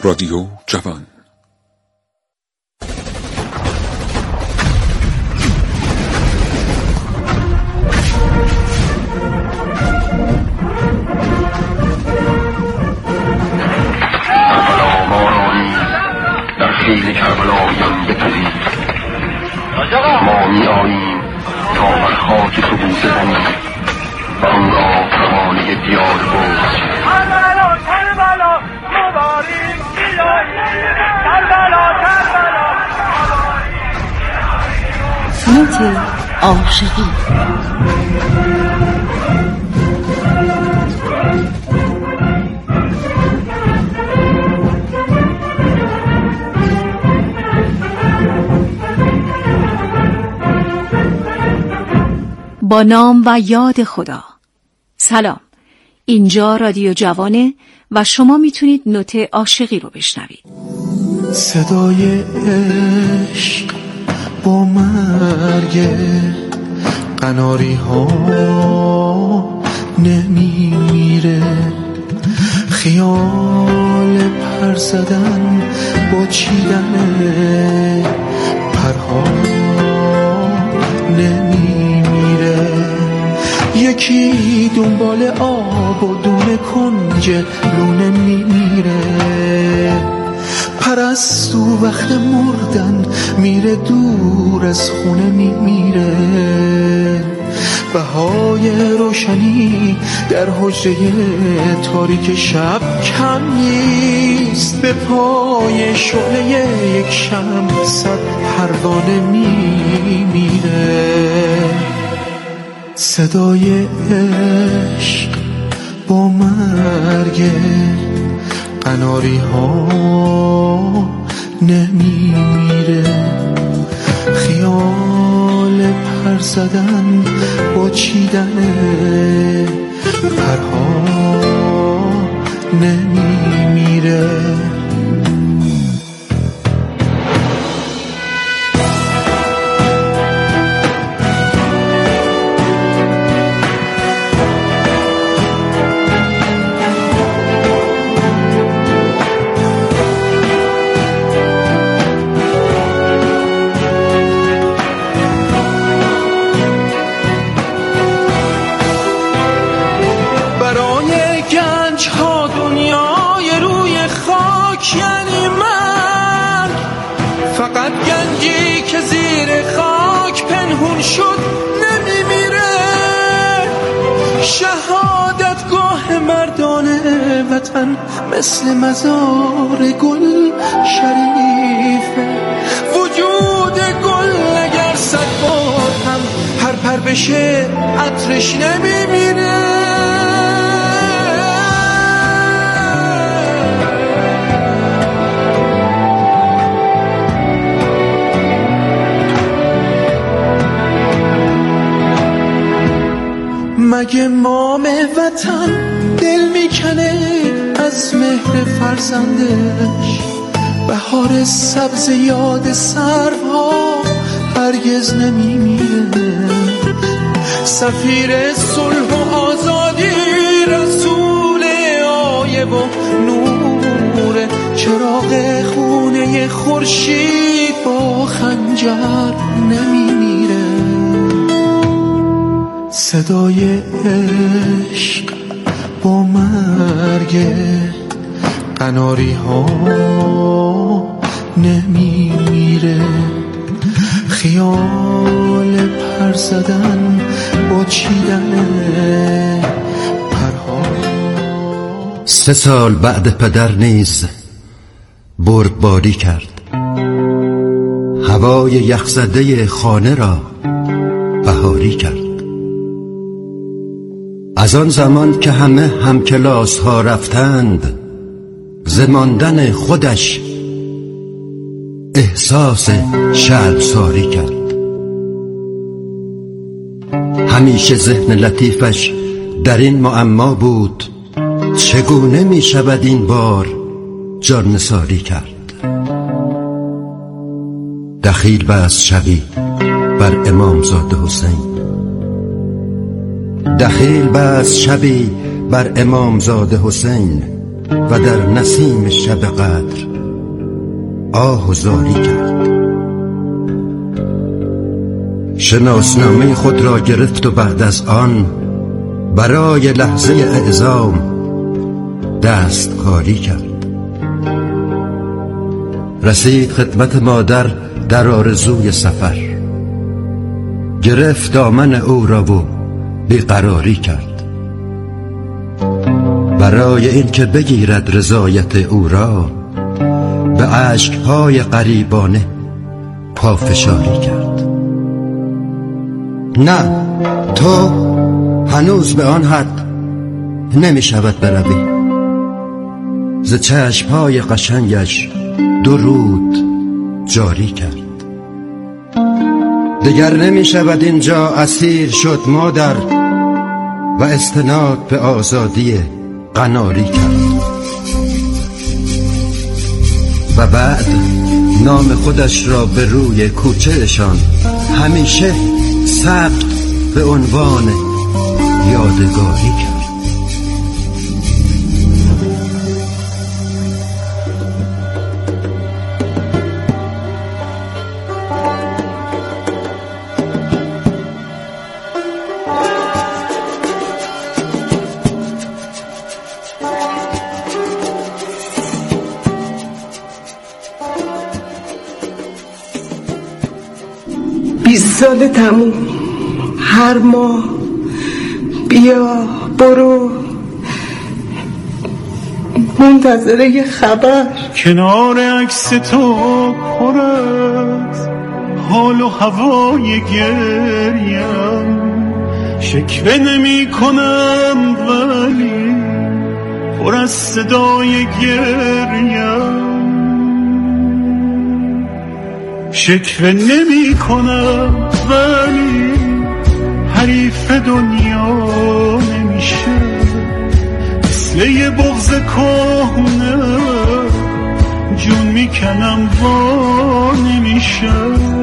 رادیو جوان. در خیل کربلایان بپذیر، ما می آییم تا بر خاک تو بوسه زنیم و آن را پروانه دیار بوز. کربلا کربلا مبارک بیایی، کربلا کربلا نوت عاشقی. با نام و یاد خدا. سلام، اینجا رادیو جوانه و شما میتونید نوت عاشقی رو بشنوید. صدای عشق با مرگ قناری ها نمیره، خیال پر زدن با چیدن پرها نمیره، یکی دنبال آب و دونه کنج لونه میمیره، پرستو وقت مردن میره دور از خونه میمیره، بهای روشنی در حجره تاریک شب کم نیست، به پای شعله یک شمع صد پروانه میمیره. صدای عشق با مرگ قناری ها نمیمیره، خیال پر زدن با چیدن پرها نمیمیره. فقط گنجی که زیر خاک پنهون شد نمیمیره، شهادتگاه مردان وطن مثل مزار گل شریفه، وجود گل اگر 100 بار هم پر بشه عطرش نمیمیره. مگه مام وطن دل میکنه از مهر فرزندش، بهار سبز یاد سرها هرگز نمیمیره، سفیر صلح و آزادی رسول آیه و نور، چراغ خونه خورشید با خنجر نمیمیره. صدای عشق با مرگ قناری ها نمیمیره، خیال پر زدن با چیدن پرها. 3 سال بعد پدر نیز بردباری کرد، هوای یخزده خانه را بهاری کرد. از آن زمان که همه همکلاس ها رفتند، ز ماندن خودش احساس شرمساری کرد. همیشه ذهن لطیفش در این معما بود، چگونه می شود این بار جان‌نثاری کرد. دخیل بست شبی بر امامزاده حسین، دخیل بست شبی بر امامزاده حسین، و در نسیم شب قدر آه و زاری کرد. شناسنامه خود را گرفت و بعد از آن برای لحظه اعزام دستکاری کرد. رسید خدمت مادر در آرزوی سفر، گرفت دامن او را و بیقراری کرد. برای اینکه بگیرد رضایت او را به اشک‌های غریبانه پافشاری کرد. نه، تو هنوز به آن حد نمی شود بروی. ز چشم‌های قشنگش درود جاری کرد. دیگر نمی شود اینجا اسیر شد مادر و استناد به آزادی قناری کرد. و بعد نام خودش را به روی کوچه‌شان همیشه ثبت به عنوان یادگاری کرد. سال تموم، هر ماه بیا برو، منتظر یه خبر. کنار عکس تو پر از حال و هوای گریم، شکوه نمی کنم ولی پر از صدای گریم. شکوه نمی کنم ولی حریف دنیا نمیشه، مثل یه بغض کهنه جون میکنم وا نمیشه.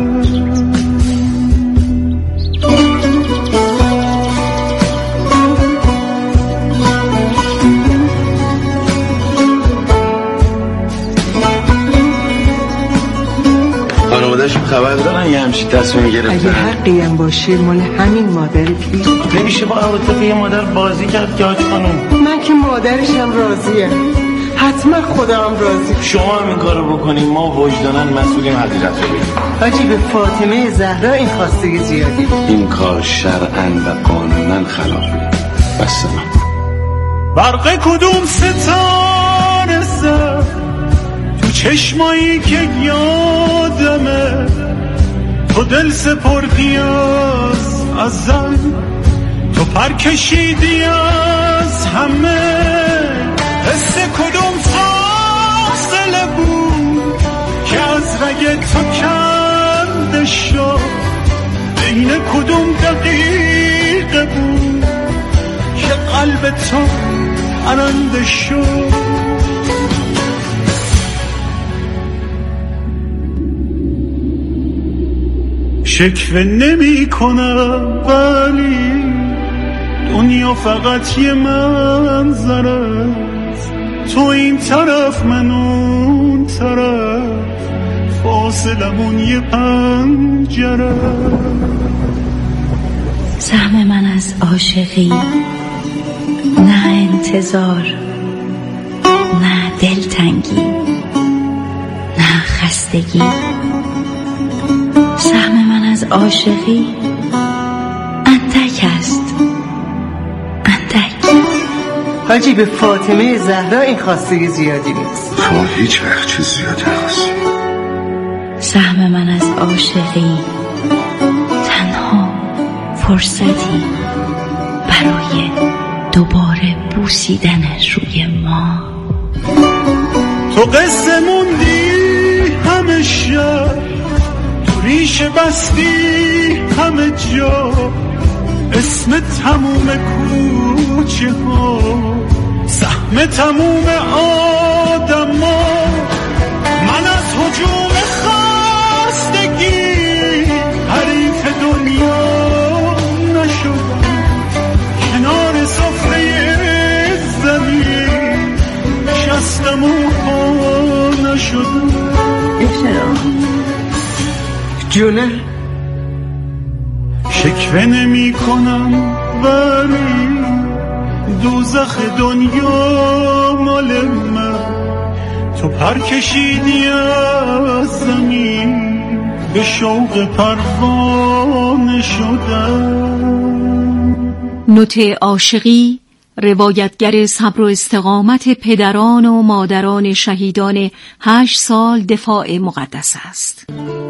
خانواده‌شون خبر دارن یه همچین تصمیم گرفتن؟ اگه حقی هم باشه مال همین مادرت نیست. نمیشه با عواطف یه مادر بازی کرد که حاج خانم. من که مادرشم راضیه، حتما خودم راضی. شما هم این کارو بکنیم ما وجدانن مسئولیم حقیقت رو بگیم. حاجی به فاطمه زهرا این خواستگی زیادی. این کار شرعاً و قانوناً خلافه. بس برق کدوم ستاره زد تو چشمایی که یادمه، تو دل سپردی از زن، تو پر کشیدی از همه. حس کدوم فاصله بود که از رگ تو کنده شد، بین کدوم دقیقه بود که قلب تو پرنده شد. شکوه نمی کنم ولی دنیا فقط یه منظره است، تو این طرف من اون طرف، فاصلمون یه پنجره. سهم من از عاشقی، نه انتظار، نه دلتنگی، نه خستگی. سهم من از عاشقی اندک است، اندک. حاجی به فاطمه زهرا این خواستگی زیادی نیست. شما هیچ وقت چیز زیادی نخواستی. سهم من از عاشقی تنها فرصتی برای دوباره بوسیدنش روی ما. تو قصه موندی همه شب، تو ریشه بستی همه جا، اسم تموم کوچه ها، سهم تموم آدم ها. من از هجوم خستگی حریف دنیا نشدم، کنار سفره زمین چرا؟ جونه شکوه نمی کنم ولی دوزخ دنیا مال من، تو پر کشیدی از زمین به شوق پروانه شدم. نوت عاشقی روایتگر صبر و استقامت پدران و مادران شهیدان 8 سال دفاع مقدس است.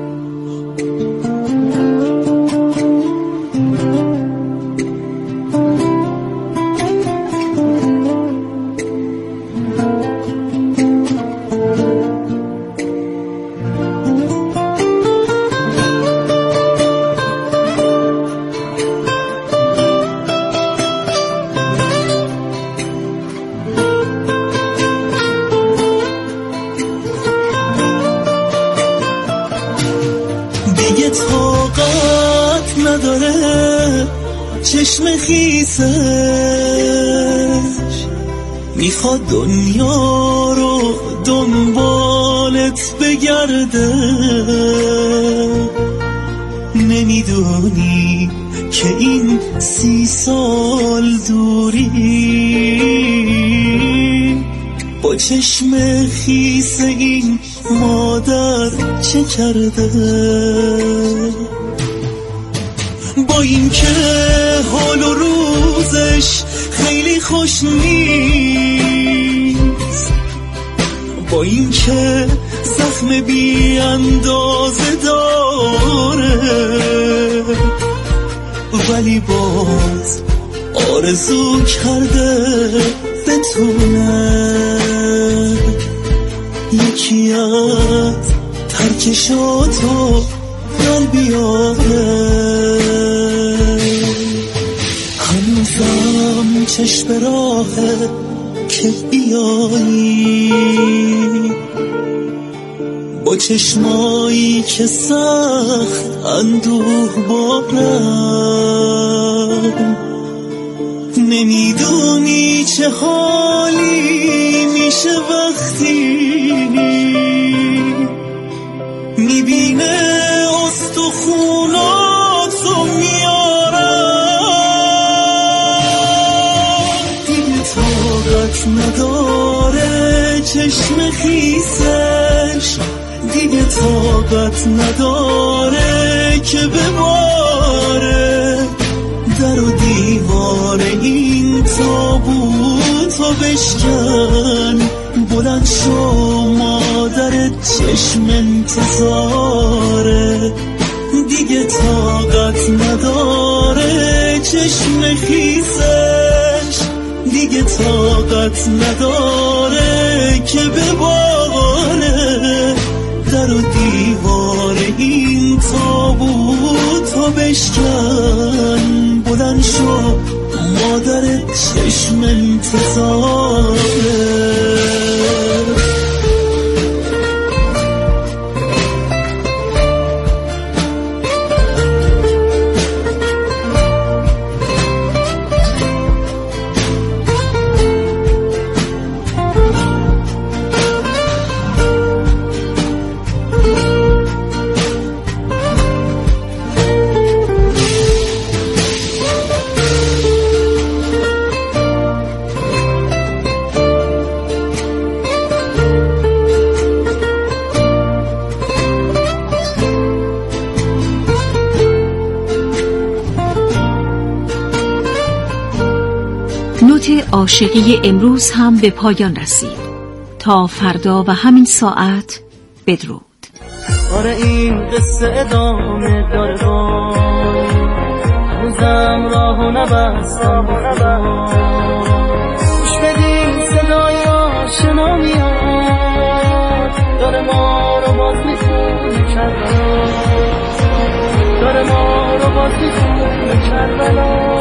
چشم خیسش میخواد دنیا رو دنبالت بگرده، نمیدونی که این 30 سال دوری با چشم خیس این مادر چه کرده. با این که حال و روزش خیلی خوش نیست، با این که زخم بی اندازه داره، ولی باز آرزو کرده بتونه یکی از ترکشاتو دل بیاره. هنوزم چشم راهه که بیایی، با چشمایی که سخت اندوه بارم، نمیدونی چه حالی میشه وقتی میبینه استخوناتو میارم. دیگه طاقت نداره چشم خیسش، دیگه طاقت نداره که بباره در و دیوار این تابوتو بشکن. بلند شو مادر چشم انتظاره، دیگه طاقت نداره چشم خیسش، دیگه طاقت نداره که بباره در و دیوار این تابوتو بشکن. بلند شو مادر چشم انتظاره. نوت عاشقی امروز هم به پایان رسید. تا فردا و همین ساعت بدرود. آره این قصه ادامه داره، هنوزم راهو نبستم، گوش بدین صدای آشنا میاد، داره ما رو باز میخونه کربلا، داره ما رو باز میخونه کربلا.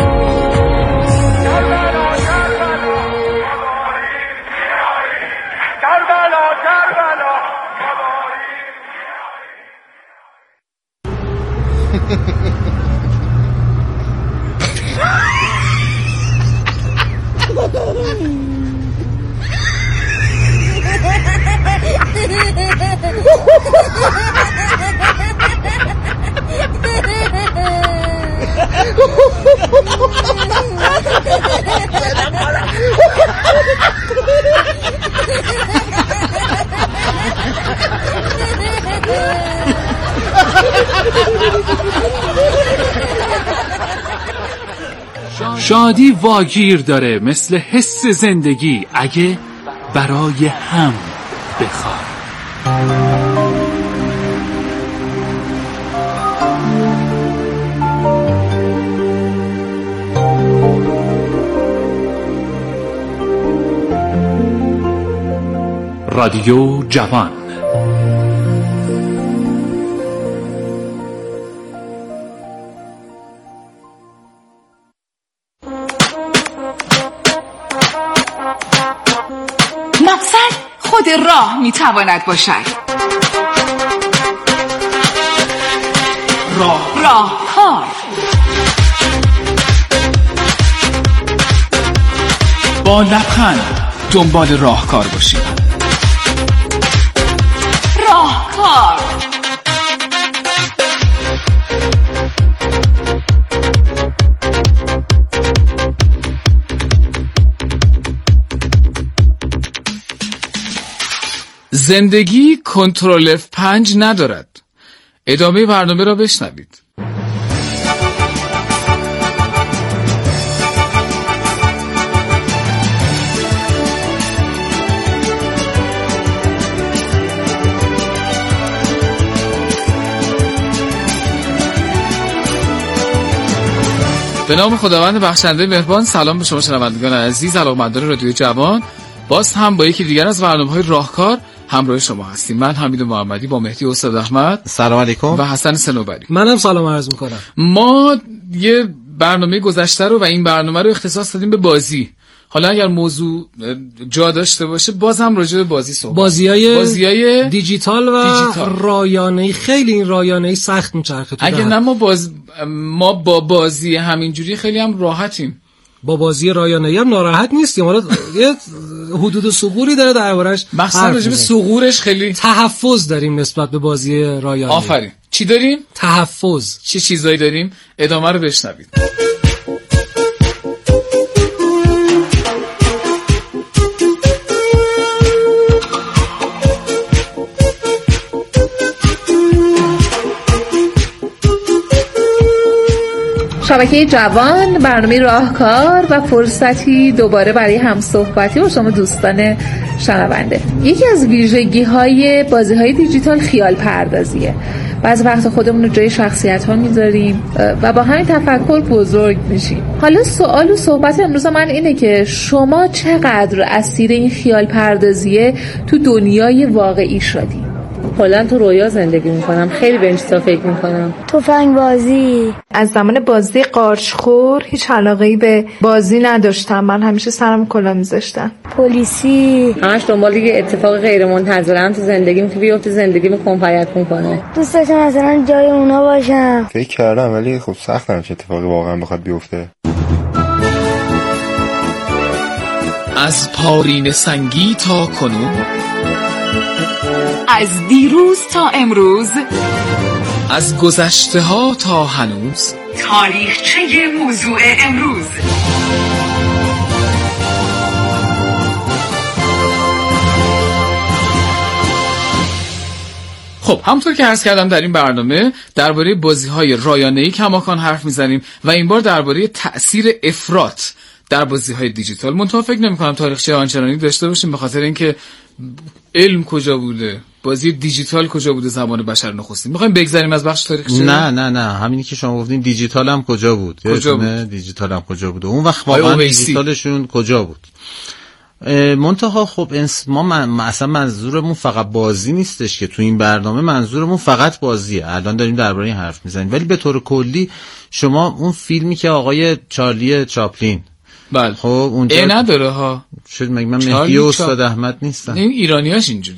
Ha ha ha ha! شادی واگیر داره مثل حس زندگی اگه برای هم بخواد. رادیو جوان. مقصد خود راه میتواند باشد. راهکار. با لبخند دنبال راهکار باشید. راهکار. زندگی کنترل F5 ندارد. ادامه برنامه را بشنوید. به نام خداوند بخشنده مهربان. سلام به شما شنوندگان عزیز، علاقه‌مندان رادیو جوان. باز هم با یکی دیگر از برنامه‌های راهکار همراه شما هستیم. من حمید محمدی با مهدی استاد احمد، سلام علیکم، و حسن صنوبری. منم سلام عرض می‌کنم. ما یه برنامه گذشته رو و این برنامه رو اختصاص دادیم به بازی. حالا اگر موضوع جا داشته باشه باز هم راجع به بازی صحبت. بازیای دیجیتال و رایانه‌ای. خیلی این رایانه‌ای سخت میچرخه. اگه نه ما با بازی همینجوری خیلی هم راحتیم. با بازی رایانه‌ای هم ناراحت نیستیم. حالا یه حدود ثغوری داره دربارش. مثلا راجع به ثغورش خیلی تحفظ داریم نسبت به بازی رایانه‌ای. آفرین. چی داریم؟ تحفظ. چه چیزایی داریم؟ ادامه رو بشنوید. شبکه جوان، برنامه راهکار و فرصتی دوباره برای همصحبتی با شما دوستان شنونده. یکی از ویژگی‌های بازی‌های دیجیتال خیال پردازیه. بعضی وقت خودمون رو جای شخصیت‌ها میذاریم و با همین تفکر بزرگ میشیم. حالا سوال و صحبت امروز من اینه که شما چقدر اسیر این خیال پردازیه تو دنیای واقعی شدی؟ کلا تو رویا زندگی میکنم، خیلی به این چیزا فکر میکنم. تفنگ بازی. از زمان بازی قارچخور هیچ علاقه‌ای به بازی نداشتم. من همیشه سرم کلا میذاشتم. پلیسی. همش دنبال یه اتفاق غیر منتظرم تو زندگیم که بیفته زندگیمو کنفیکون کنه. دوست داشتم مثلا جای اونا باشم. فکر کردم ولی خب سختم چه اتفاقی واقعا بخواد بیفته. از پارین سنگی تا کنون، از دیروز تا امروز، از گذشته ها تا هنوز، تاریخچه موضوع امروز. خب همونطور که عرض کردم در این برنامه درباره بازی‌های رایانه‌ای کماکان حرف میزنیم و این بار درباره تأثیر افراط در بازی‌های دیجیتال. منتها فکر نمی‌کنم تاریخچه آنچنانی داشته باشیم، به خاطر اینکه علم کجا بوده، بازی دیجیتال کجا بوده زمان بشر نخستین. می‌خوایم بگذریم از بخش تاریخچه؟ نه همینی که شما گفتین دیجیتال هم کجا بود؟ دیجیتال هم کجا بود؟ اون وقت واقعا دیجیتالشون کجا بود؟ منتها خب ما اصلا منظورمون فقط بازی نیستش که تو این برنامه منظورمون فقط بازیه. الان داریم درباره این حرف میزنیم، ولی به طور کلی شما اون فیلمی که آقای چارلی چاپلین، بله خب اونجا نداره ها، شد من مهدی استاد احمد نیستم، این ایرانیاش اینجوریه.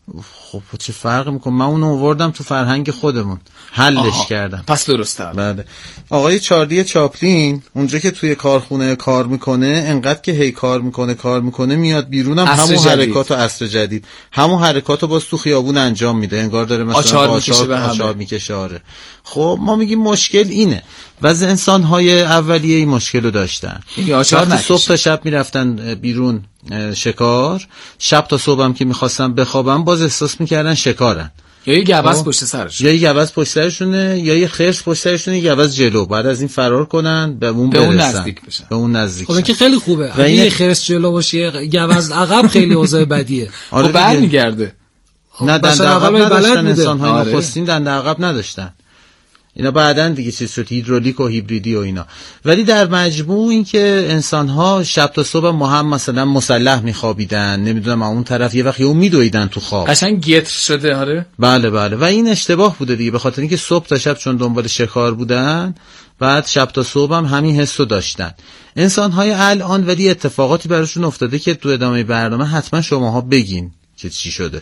خب چه فرق میکنه؟ من اونو آوردم تو فرهنگ خودمون، حلش کردم. پس درسته. بله. آقای چارلی چاپلین اونجا که توی کارخونه کار میکنه، انقدر که هی کار میکنه میاد بیرونم همون حرکات عصر جدید، همون حرکاتو باز تو خیابون انجام میده، انگار داره مثلا آچار میکشه. آره. خب ما میگیم مشکل اینه. واسه انسان‌های اولیه این مشکلو داشتن. وقتی صبح تا شب میرفتن بیرون شکار، شب تا صبحم که میخواستن بخوابن باز احساس میکردن شکارن. یا یه گوز پشت سرشون، یا یه گوز پشت سرشونه، یا یه خرس پشت سرشونه، یه گوز جلو. بعد از این فرار کنن به اون نزدیک بشن. به اون نزدیک. خب که خیلی خوبه. اگه یه خرس جلو باشه، یه گوز عقب، خیلی اوضاع بدیه. خب برمیگرده. نه دنده عقب نداشتن انسان‌های نخستین، دنده عقب نداشتن. اینا بعدن دیگه چیز شد، هیدرولیک و هیبریدی و اینا. ولی در مجموع این که انسان‌ها شب تا صبح هم مثلا مسلح میخوابیدن، نمیدونم اون طرف یه وقت یهو میدویدن تو خواب، قشنگ گتر شده. آره بله و این اشتباه بوده دیگه، به خاطر اینکه صبح تا شب چون دنبال شکار بودن، بعد شب تا صبح هم همین حسو داشتن. انسان‌های الان ولی اتفاقاتی براشون افتاده که تو ادامه برنامه حتما شماها بگین که چی شده.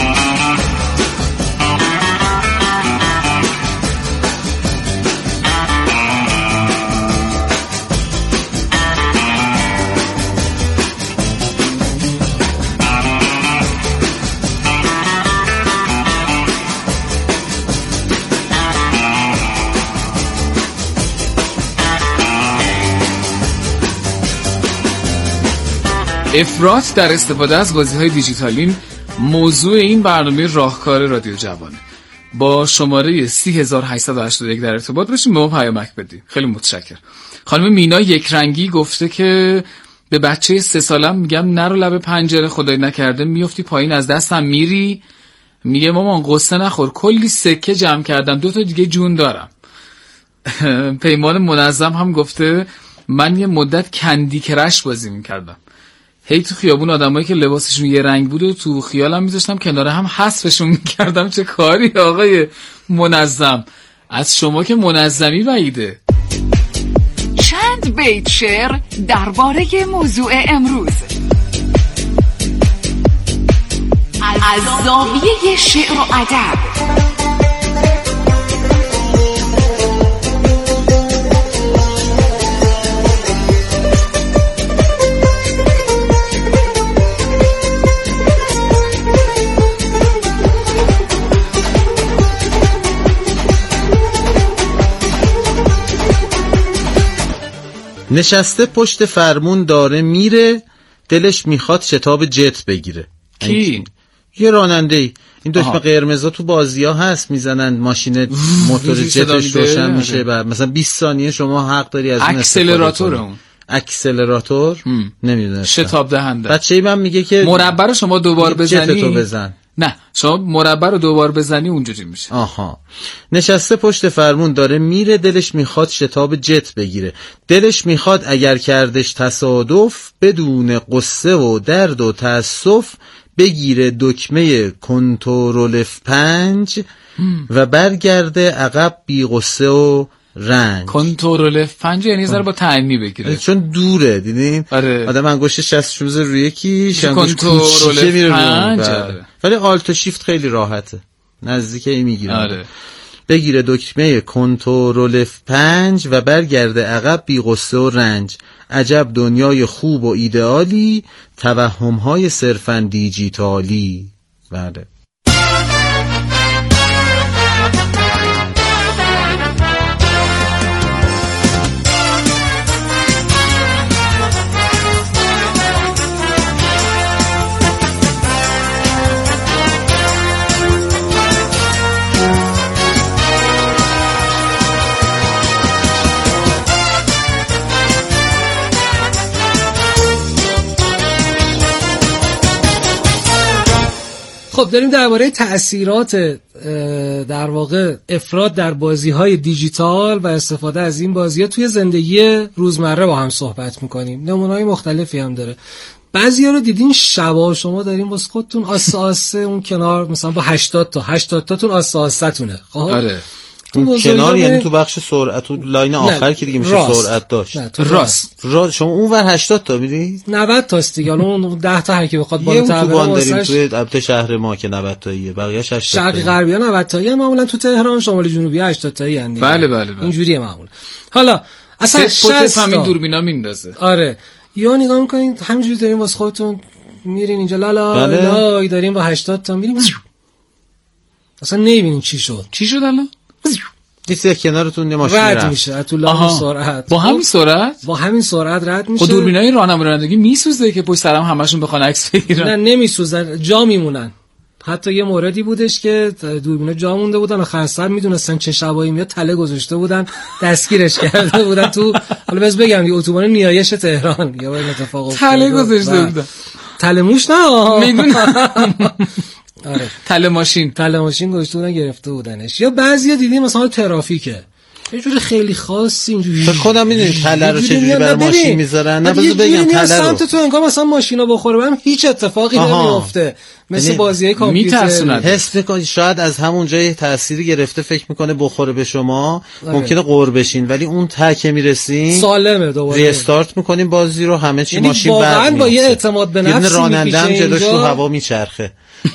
افراط در استفاده از بازی‌های دیجیتالی موضوع این برنامه راهکار رادیو جوانه. با شماره 30881 در ارتباط بشین، به ما پیامک بدید. خیلی متشکرم. خانم مینا یکرنگی گفته که به بچه 3 سالم میگم نرو لب پنجره، خدای نکرده میافتی پایین از دستم میری. میگه مامان قصه نخور، کلی سکه جمع کردم، 2 تا دیگه جون دارم. پیمان منظم هم گفته من یه مدت کندی کرش بازی میکردم، هی تو خیابون آدمایی که لباسشون یه رنگ بود و تو خیالم میذاشتم کنار هم حذفشون میکردم. چه کاری آقای منظم، از شما که منظمی بعیده. چند بیت شعر درباره موضوع امروز از زاویه شعر و ادب. نشسته پشت فرمون داره میره، دلش میخواد شتاب جت بگیره. کی؟ یه راننده‌ای. این دکمه قرمزا تو بازی‌ها هست، میزنن ماشین موتور جتش روشن میشه. بعد مثلا 20 ثانیه شما حق داری از اون اکسلراتور، اون اکسلراتور نمیدونم، شتاب دهنده. بچه‌ای من میگه که مربع رو شما دوبار بزنی، جتتو بزن. نه شما مربع رو دوبار بزنی اونجوری میشه. آها. نشسته پشت فرمون داره میره، دلش میخواد شتاب جت بگیره، دلش میخواد اگر کردش تصادف بدون قصه و درد و تأسف بگیره دکمه کنترل F5 و برگرده عقب بی قصه و رنج. کنترل F5 یعنی ذره با تعنی بگیره، چون دوره. دیدین آدم انگشت 60 روزه روی یکیش، کنترل F5 ولی آلت و شیفت خیلی راحته، نزدیک این میگیره. آره. بگیره دکمه کنترل F5 و برگرده عقب بی قصه و رنج. عجب دنیای خوب و ایدئالی، توهم‌های صرفاً دیجیتالی. بله. خب داریم درباره تأثیرات در واقع افراط در بازی‌های دیجیتال و استفاده از این بازی‌ها توی زندگی روزمره با هم صحبت می‌کنیم. نمونه‌های مختلفی هم داره. بعضی‌ها رو دیدین شبا شما دارین واسه خودتون آسه اون کنار مثلا با 80 تاتون آسه تونه. خب آره. کنار یعنی تو بخش سرعت، تو لاین آخر که دیگه میشه سرعت داشت. راست شما اونور 80 تا میدی؟ 90 تاست دیگه. اون 10 تا هر کی بخواد بالاتر بره واسش. توی البته شهر ما که 90 تاییه، بقیه‌اش 80 شرق غربی 90 تاییه، معمولا تو تهران شمال جنوبی 80 تایی اند. بله. اینجوریه معمولا. حالا اصلا 60 همین دوربینا میندازه. آره. یا نگاه میکنین همینجوری دارین واسه خودتون میرین اینجا لا دارین با 80 تا میرین اصلا نمیبینین چی شد الان دیگه کنارتون ماشین رد میشه تو لام سرعت. با همین سرعت رد میشه. خب دوربینای راهنمایی میسوزه که پشت سرم همشون بخوان عکس بگیرن؟ نه نمیسوزن، جا میمونن. حتی یه موردی بودش که دوربینا جا مونده بودن و خرسر میدونستن چه شبایی میاد، تله گذاشته بودن دستگیرش کرده بودن تو، حالا بس بگم دیگه اتوبان نیایش تهران یا این اتفاق افتاد. تله گذاشته بودن. تله موش نه میدونم. آره تله ماشین گذاشته بودن گرفته بودنش. یا بعضیا دیدیم مثلا ترافیکه یه جور خیلی خاصی اینجوری. فکر کنم میدونید تله رو چجوری برای ماشین میذارن. نه بذار بگم تله رو سمت تو انگار مثلا ماشینا بخوره بهم هیچ اتفاقی نمیفته، مثل بازیای کامپیوتر. حس میکنی شاید از همون جای تأثیری گرفته، فکر میکنه بخوره به شما ممکنه قور بشین، ولی اون تکه میرسین سالمه. دوباره ریستارت میکنیم بازی رو، همه چی ماشین برمیاد. واقعا با یه اعتماد به نفس راننده هم جلوش رو هوا میچرخه.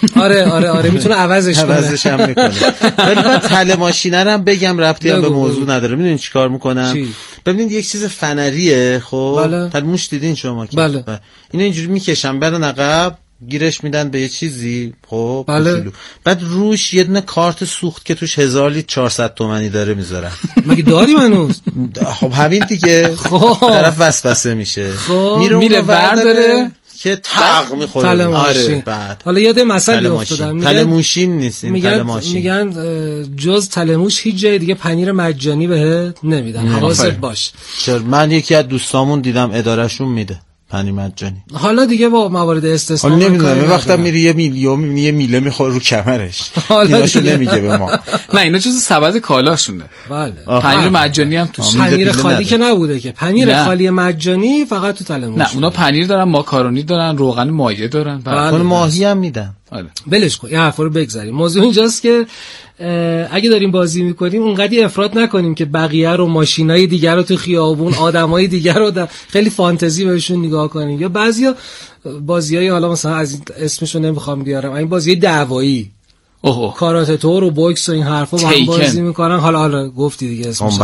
آره میتونه عوضش هم میکنه. ولی بعد تله ماشینه رو هم بگم ربطی هم به موضوع نداره. میدونین چیکار میکنم؟ ببینید یک چیز فنریه. خب تلموش دیدین شما که بله. اینا اینجوری میکشن برن عقب، گیرش میدن به یه چیزی. خب بله. بعد روش یه دونه کارت سوخت که توش 1000 لیتر 400 تومانی داره میذارن. مگه داریم هنوز؟ خب همین دیگه. طرف وسوسه میشه. میره برداره که تق میخوره. آره بعد حالا یاد مسئله افتادم، تله موشین نیستین، تله ماشین. میگن جز تله موش هیچ جای دیگه پنیر مجانی بهت نمیدن. حواست باش. من یکی از دوستامون دیدم ادارهشون میده پنیر مجانی. حالا دیگه با موارد استثنا نمیدونم، یه وقتا میری یه میله میخوره رو کمرش. ایناشو نمیگه به ما. نه اینا چیز سبد کالاشونه. بله. پنیر مجانی هم توش. پنیر خالی که نبوده که. پنیر خالی مجانی فقط تو تله موش. نه اونا پنیر دارن، ماکارونی دارن، روغن مایه دارن، بله. ماهی هم میدن. بلش کن، این حرفا رو بگذاریم. موضوع اینجاست که اگه داریم بازی میکنیم اونقدی افراط نکنیم که بقیه رو، ماشینای دیگر رو تو خیابون، آدمای دیگر رو خیلی فانتزی بهشون نگاه کنیم. یا بعضیا بازیای حالا مثلا از اسمشو نمیخوام بیارم، این بازی دعوایی کاراته تور و بوکس و این حرفا با هم بازی میکنن. حالا گفتی دیگه اسمش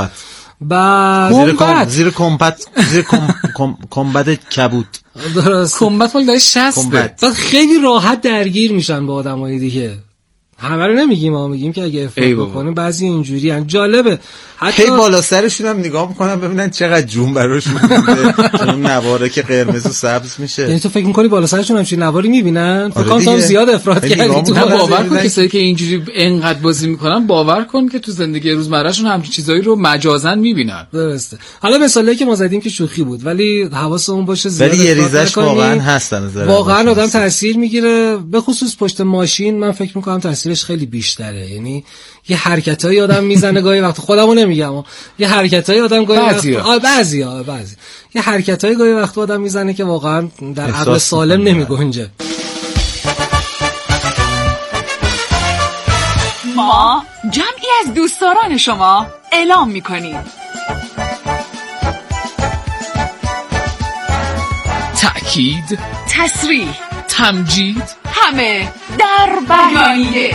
بعد زیر کمبت کبود. درست. کمبت مال داشت 60. بعد خیلی راحت درگیر میشن با آدمای دیگه. همه رو نمیگیم، ما میگیم که اگه افراط بکنیم بعضی اینجوری ان. جالبه حتی بالا سرشون هم نگاه میکنم ببینن چقدر جون براشون بوده چون نواره که قرمز و سبز میشه. یعنی تو فکر میکنی بالا سرشون همچین نواری میبینن؟ فکر کنم تو زیاد افراط کردی. تو باور کن کسایی که اینجوری انقدر بازی میکنن، باور کن که تو زندگی روزمرهشون همچین چیزایی رو مجازن میبینن. درسته. حالا مثالی که ما زدیم که شوخی بود، ولی حواسمون باشه زیاد. ولی یه ریزش واقعا هستن. واقعا آدم تاثیر میگیره، به خصوص پشت ماشین. من فکر میکنم تاثیرش خیلی بیشتره. یعنی یه حرکتای آدم میزنه گاهی وقت، خودمو نمیگم، یه حرکتای آدم گاهی وقت بعضی یه حرکتای گاهی وقت آدم میزنه که واقعا در عقل سالم نمیگنجه. ما جمعی از دوستداران شما اعلام میکنیم تأکید، تصریح، تمجید، همه در بیانیه.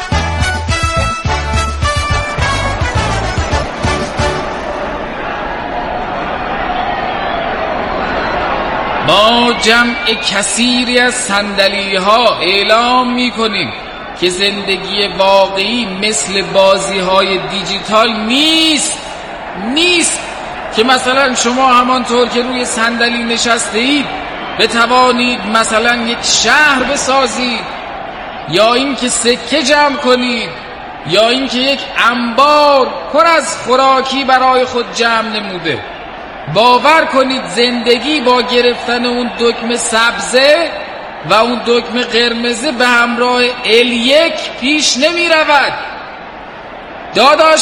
با جمع کثیری از صندلی‌ها اعلام می‌کنیم که زندگی واقعی مثل بازی‌های دیجیتال نیست که مثلا شما همانطور که روی صندلی نشسته اید بتوانید مثلا یک شهر بسازید، یا اینکه سکه جمع کنید، یا اینکه یک انبار پر از خوراکی برای خود جمع نموده. باور کنید زندگی با گرفتن اون دکمه سبزه و اون دکمه قرمزه به همراه L1 پیش نمی رود. داداش